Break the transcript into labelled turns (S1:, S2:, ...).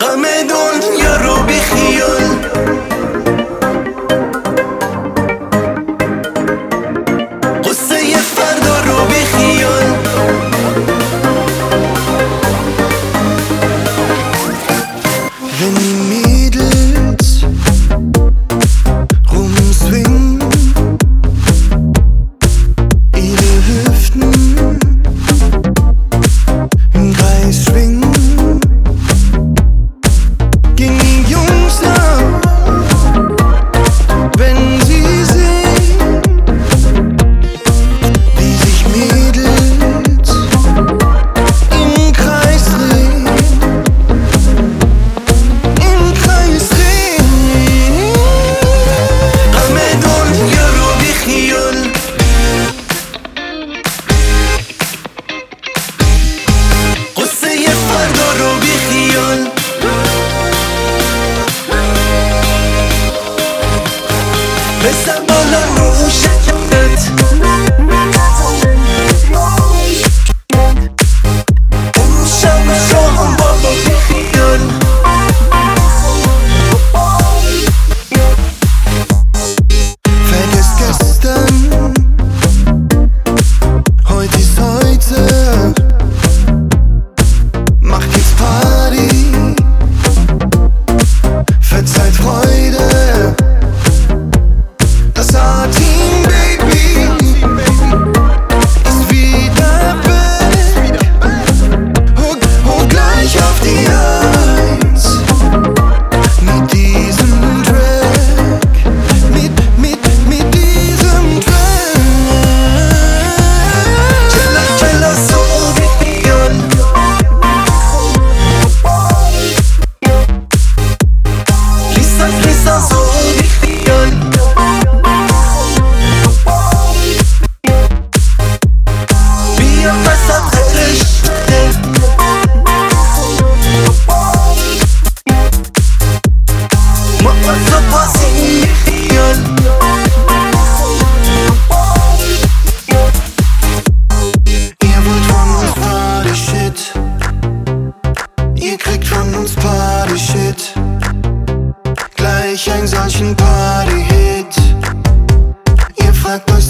S1: غمدون یا رو بیخیال قصه ی فردا رو بیخیال Wenn die Mädels rumswingen, ihre Hüften im Kreis schwingen, gehen die Jungs ab, wenn sie sehen, wie sich Mädels im Kreis drehen. بزن بالا روشت اون شب شام بابا بیخیال Vergiss gestern, heute ist heute. Mach jetzt Party, verzeiht Freude. Das A-Team, Baby, ist wieder back. Hoch gleich auf die Eins. Mit diesem Track, mit diesem Track. Chilla so بیخیال Lisa so بیخیال بیا وسط رشته موظف بازی بیخیال Ihr wollt von uns Party-Shit, ihr kriegt von uns Party-Shit, gleich einen solchen Party-Hit. Ihr fragt euch